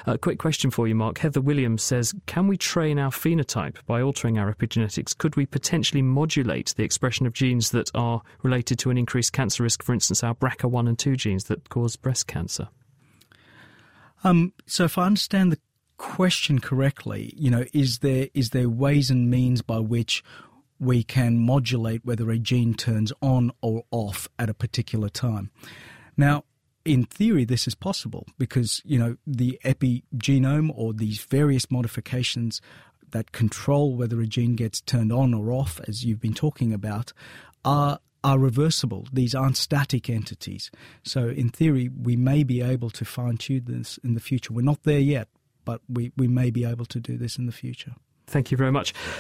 A quick question for you, Mark. Heather Williams says, can we train our phenotype by altering our epigenetics? Could we potentially modulate the expression of genes that are related to an increased cancer risk, for instance, our BRCA1 and 2 genes that cause breast cancer? So if I understand the question correctly, is there ways and means by which we can modulate whether a gene turns on or off at a particular time? Now, in theory, this is possible because, the epigenome or these various modifications that control whether a gene gets turned on or off, as you've been talking about, are reversible. These aren't static entities. So in theory, we may be able to fine-tune this in the future. We're not there yet, but we may be able to do this in the future. Thank you very much.